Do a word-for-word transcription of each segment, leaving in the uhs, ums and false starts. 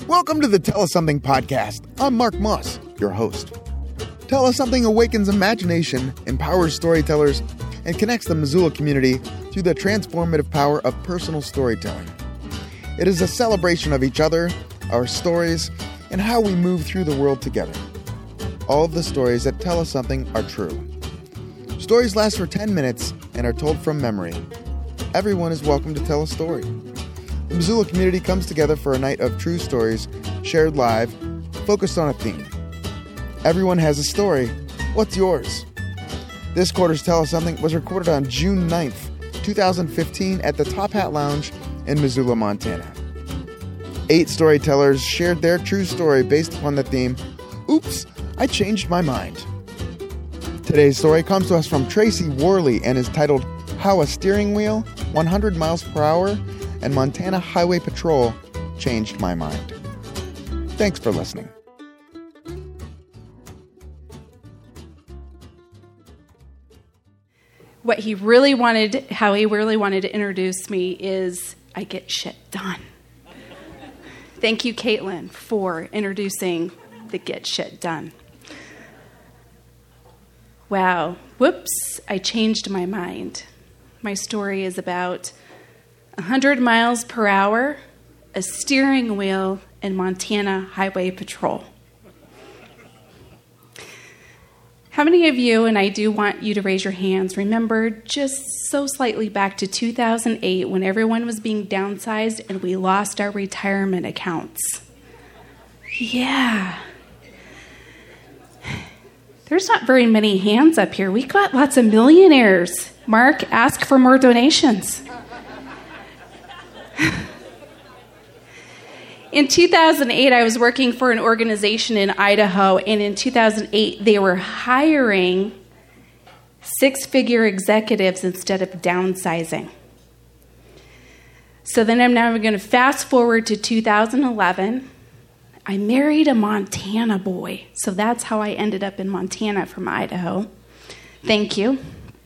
Welcome to the Tell Us Something podcast. I'm Mark Moss, your host. Tell Us Something awakens imagination, empowers storytellers, and connects the Missoula community through the transformative power of personal storytelling. It is a celebration of each other, our stories, and how we move through the world together. All of the stories that tell us something are true. Stories last for ten minutes and are told from memory. Everyone is welcome to tell a story. The Missoula community comes together for a night of true stories, shared live, focused on a theme. Everyone has a story. What's yours? This quarter's Tell Us Something was recorded on June ninth, twenty fifteen at the Top Hat Lounge in Missoula, Montana. Eight storytellers shared their true story based upon the theme, Oops, I Changed My Mind. Today's story comes to us from Tracy Worley and is titled, How a Steering Wheel, one hundred miles per hour, and Montana Highway Patrol Changed My Mind. Thanks for listening. What he really wanted, how he really wanted to introduce me is, I get shit done. Thank you, Caitlin, for introducing the get shit done. Wow, whoops, I changed my mind. My story is about one hundred miles per hour, a steering wheel, and Montana Highway Patrol. How many of you, and I do want you to raise your hands, remember just so slightly back to two thousand eight when everyone was being downsized and we lost our retirement accounts? Yeah. There's not very many hands up here. We got lots of millionaires. Mark, ask for more donations. In two thousand eight, I was working for an organization in Idaho, and in two thousand eight, they were hiring six-figure executives instead of downsizing. So then I'm now going to fast forward to two thousand eleven. I married a Montana boy, so that's how I ended up in Montana from Idaho. Thank you.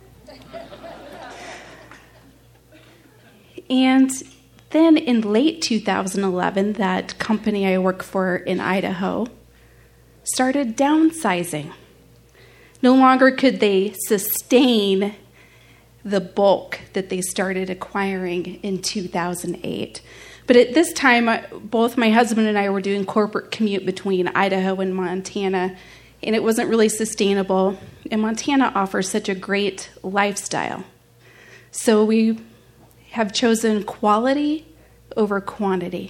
And then in late two thousand eleven, that company I work for in Idaho started downsizing. No longer could they sustain the bulk that they started acquiring in two thousand eight. But at this time, both my husband and I were doing corporate commute between Idaho and Montana, and it wasn't really sustainable. And Montana offers such a great lifestyle. So we have chosen quality over quantity.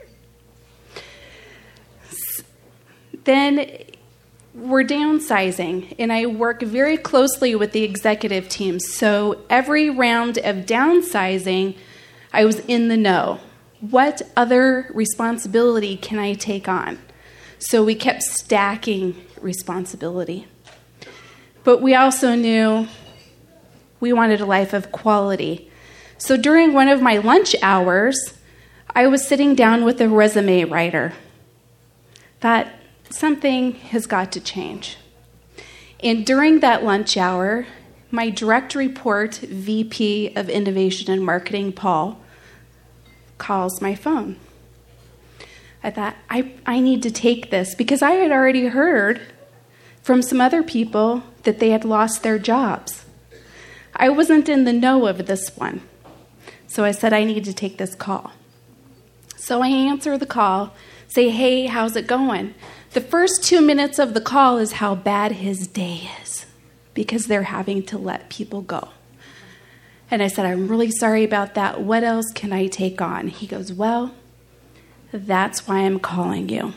Then we're downsizing, and I work very closely with the executive team. So every round of downsizing, I was in the know. What other responsibility can I take on? So we kept stacking responsibility. But we also knew we wanted a life of quality. So during one of my lunch hours, I was sitting down with a resume writer. Thought, something has got to change. And during that lunch hour, my direct report, V P of Innovation and Marketing, Paul, calls my phone. I thought, I, I need to take this, because I had already heard from some other people that they had lost their jobs. I wasn't in the know of this one. So I said, I need to take this call. So I answer the call, say, hey, how's it going? The first two minutes of the call is how bad his day is, because they're having to let people go. And I said, I'm really sorry about that. What else can I take on? He goes, well, that's why I'm calling you.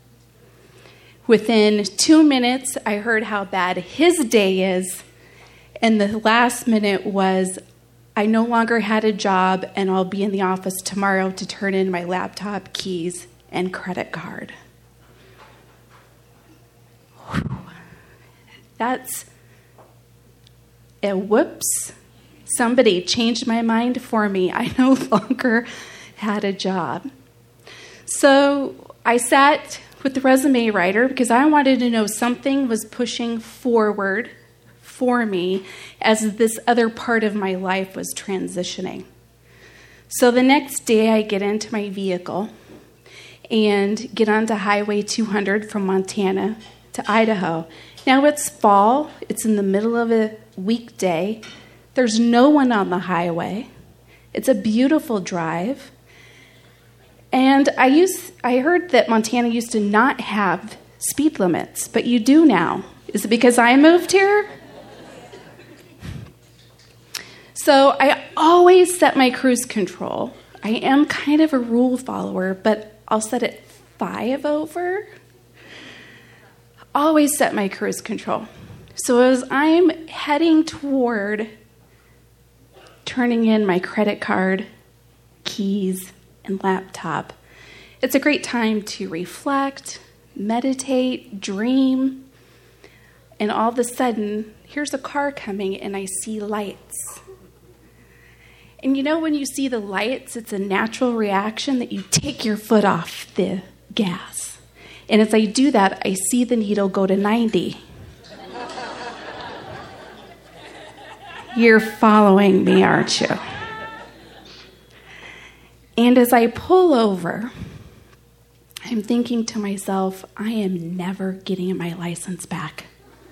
Within two minutes, I heard how bad his day is. And the last minute was, I no longer had a job, and I'll be in the office tomorrow to turn in my laptop, keys, and credit card. Whew. That's a whoops. Somebody changed my mind for me. I no longer had a job. So I sat with the resume writer because I wanted to know something was pushing forward for me as this other part of my life was transitioning. So the next day I get into my vehicle and get onto Highway two hundred from Montana to Idaho. Now it's fall. It's in the middle of a weekday. There's no one on the highway. It's a beautiful drive. And I used, I heard that Montana used to not have speed limits, but you do now. Is it because I moved here? So I always set my cruise control. I am kind of a rule follower, but I'll set it five over. Always set my cruise control. So as I'm heading toward turning in my credit card, keys, and laptop, it's a great time to reflect, meditate, dream, and all of a sudden, here's a car coming and I see lights. And you know when you see the lights, it's a natural reaction that you take your foot off the gas. And as I do that, I see the needle go to ninety. You're following me, aren't you? And as I pull over, I'm thinking to myself, I am never getting my license back.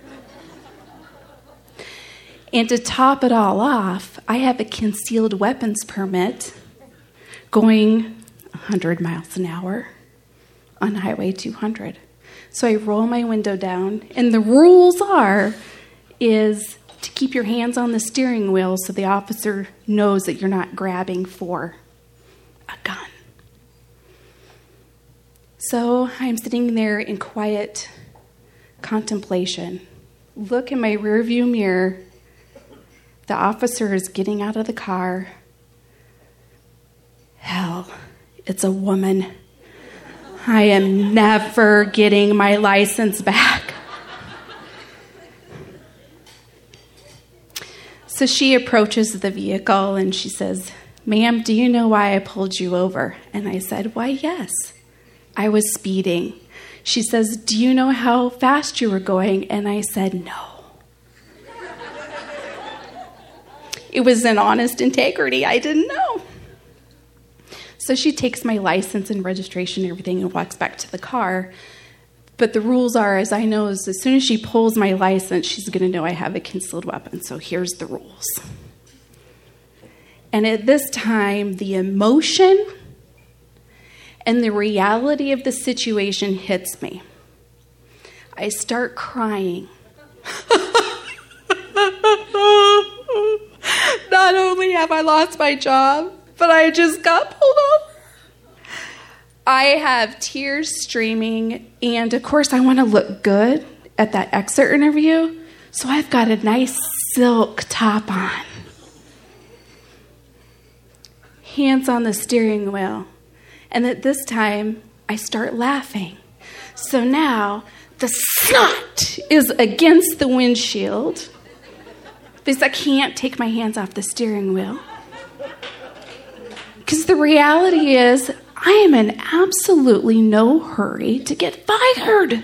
And to top it all off, I have a concealed weapons permit going one hundred miles an hour on Highway two hundred. So I roll my window down, and the rules are is to keep your hands on the steering wheel so the officer knows that you're not grabbing for a gun. So I'm sitting there in quiet contemplation. Look in my rearview mirror. The officer is getting out of the car. Hell, it's a woman. I am never getting my license back. So she approaches the vehicle and she says, "Ma'am, do you know why I pulled you over?" And I said, "Why, yes, I was speeding." She says, "Do you know how fast you were going?" And I said, "No." It was an honest integrity. I didn't know. So she takes my license and registration and everything and walks back to the car. But the rules are, as I know, is as soon as she pulls my license, she's going to know I have a concealed weapon. So here's the rules. And at this time, the emotion and the reality of the situation hits me. I start crying. Not only have I lost my job, but I just got pulled over. I have tears streaming, and of course I want to look good at that exit interview, so I've got a nice silk top on. Hands on the steering wheel. And at this time, I start laughing. So now, the snot is against the windshield, because I can't take my hands off the steering wheel. Because the reality is, I am in absolutely no hurry to get fired.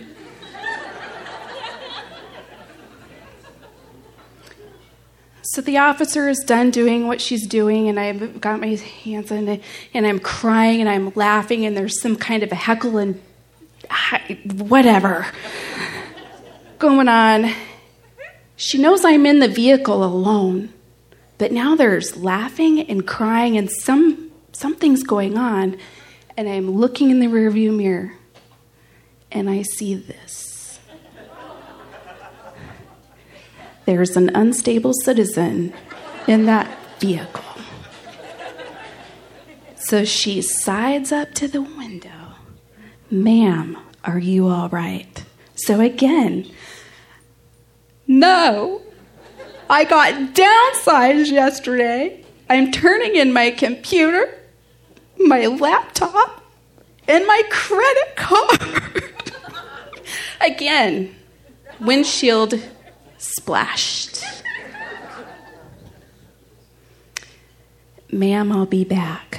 So the officer is done doing what she's doing, and I've got my hands on it, and I'm crying, and I'm laughing, and there's some kind of a heckle and whatever going on. She knows I'm in the vehicle alone, but now there's laughing and crying, and some something's going on, and I'm looking in the rearview mirror, and I see this. There's an unstable citizen in that vehicle. So she sides up to the window. "Ma'am, are you all right?" So again, no. I got downsized yesterday. I'm turning in my computer, my laptop, and my credit card. Again, windshield splashed. "Ma'am, I'll be back."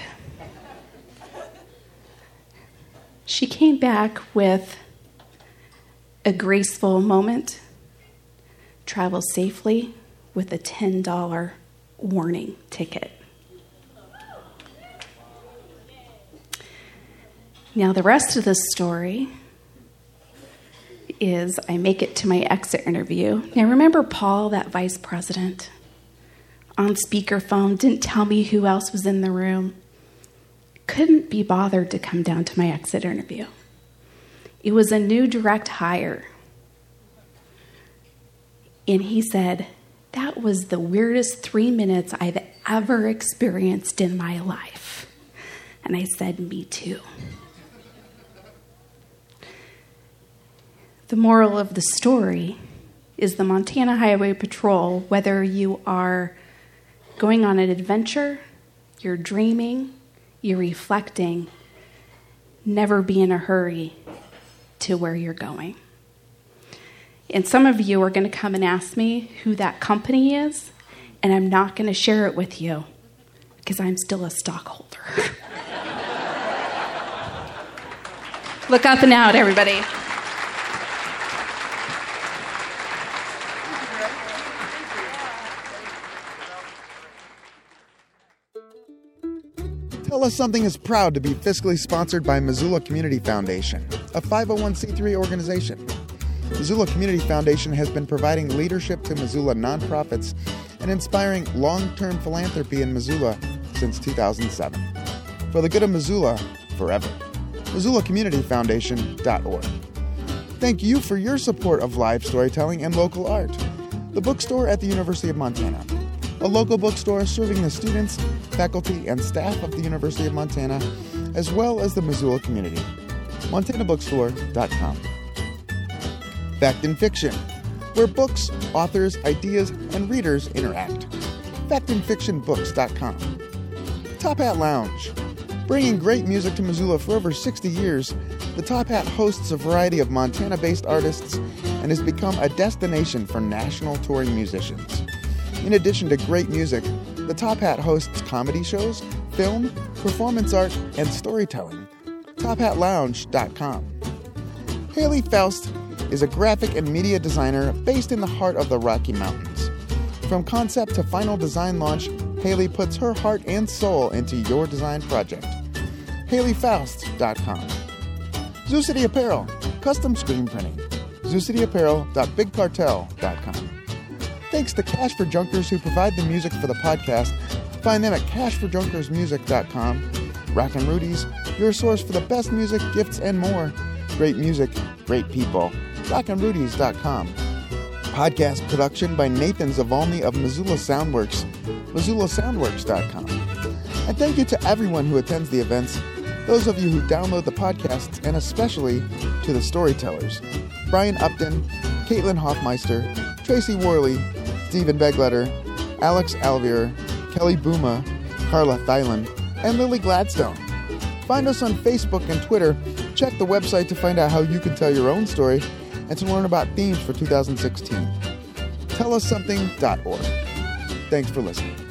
She came back with a graceful moment. "Travel safely," with a ten dollars warning ticket. Now, the rest of the story is I make it to my exit interview. Now, remember Paul, that vice president, on speakerphone, didn't tell me who else was in the room. Couldn't be bothered to come down to my exit interview. It was a new direct hire. And he said, that was the weirdest three minutes I've ever experienced in my life. And I said, me too. The moral of the story is the Montana Highway Patrol, whether you are going on an adventure, you're dreaming, you're reflecting, never be in a hurry to where you're going. And some of you are going to come and ask me who that company is, and I'm not going to share it with you because I'm still a stockholder. Look up and out, everybody. Tell Us Something is proud to be fiscally sponsored by Missoula Community Foundation, a five oh one c three organization. Missoula Community Foundation has been providing leadership to Missoula nonprofits and inspiring long-term philanthropy in Missoula since two thousand seven. For the good of Missoula, forever. Missoula Community Foundation dot org. Thank you for your support of live storytelling and local art. The Bookstore at the University of Montana, a local bookstore serving the students, faculty, and staff of the University of Montana, as well as the Missoula community. Montana Bookstore dot com. Fact and Fiction, where books, authors, ideas, and readers interact. fact and fiction books dot com. Top Hat Lounge, bringing great music to Missoula for over sixty years, the Top Hat hosts a variety of Montana-based artists and has become a destination for national touring musicians. In addition to great music, the Top Hat hosts comedy shows, film, performance art, and storytelling. top hat lounge dot com. Haley Faust is a graphic and media designer based in the heart of the Rocky Mountains. From concept to final design launch, Haley puts her heart and soul into your design project. haley faust dot com. Zoo City Apparel, custom screen printing. zoo city apparel dot big cartel dot com. Thanks to Cash for Junkers, who provide the music for the podcast. Find them at cash for junkers music dot com. Rockin' Rudy's, your source for the best music, gifts, and more. Great music, great people. rockin rudies dot com. Podcast production by Nathan Zavalny of Missoula Soundworks. missoula soundworks dot com. And thank you to everyone who attends the events, those of you who download the podcasts, and especially to the storytellers. Brian Upton, Caitlin Hoffmeister, Tracy Worley, Stephen Begletter, Alex Alvier, Kelly Booma, Carla Thylan, and Lily Gladstone. Find us on Facebook and Twitter. Check the website to find out how you can tell your own story and to learn about themes for two thousand sixteen. tell us something dot org. Thanks for listening.